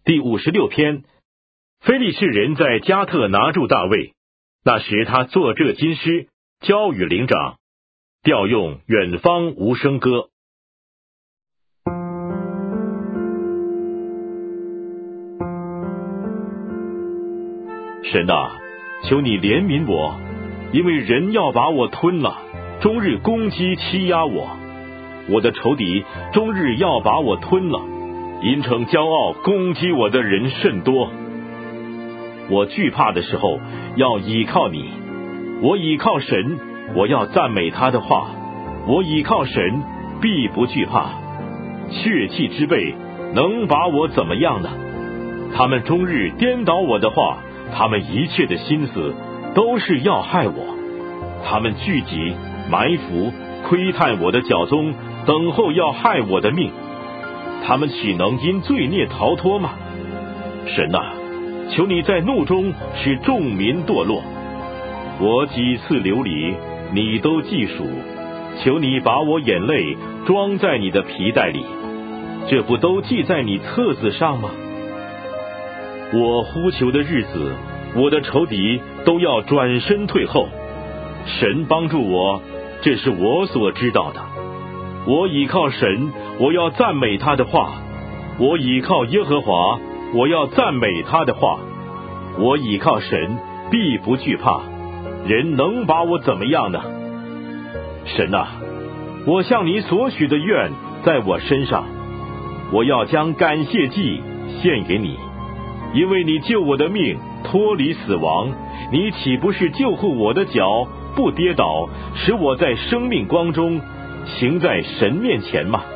第56篇，非利士人在加特拿住大卫，那时他作这金诗，交与灵长，调用远方无声歌。神啊，求你怜悯我，因为人要把我吞了，终日攻击欺压我。我的仇敌终日要把我吞了，因逞骄傲攻击我的人甚多。我惧怕的时候要倚靠你，我倚靠神，我要赞美他的话。我倚靠神，必不惧怕。血气之辈能把我怎么样呢？他们终日颠倒我的话，他们一切的心思都是要害我。他们聚集埋伏，窥探我的脚踪，等候要害我的命。他们岂能因罪孽逃脱吗？神啊，求你在怒中使众民堕落。我几次流离，你都记数。求你把我眼泪装在你的皮带里，这不都记在你册子上吗？我呼求的日子，我的仇敌都要转身退后。神帮助我，这是我所知道的。我倚靠神，我要赞美他的话。我倚靠耶和华，我要赞美他的话。我倚靠神，必不惧怕。人能把我怎么样呢？神啊，我向你所许的愿在我身上，我要将感谢祭献给你，因为你救我的命脱离死亡。你岂不是救护我的脚不跌倒，使我在生命光中行在神面前吗？